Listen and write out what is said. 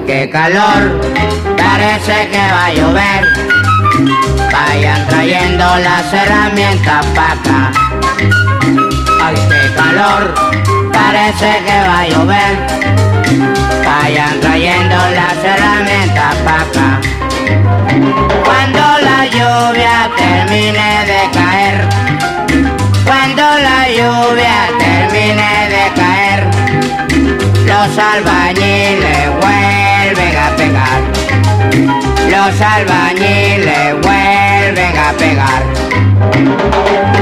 qué calor, parece que va a llover. Vayan trayendo las herramientas pa' acá. Ay, qué calor, parece que va a llover. Vayan trayendo las herramientas pa' acá. Cuando la lluvia termine de caer, cuando la lluvia termine de caer, los albañiles vuelven a pegar. Los albañiles vuelven a pegar.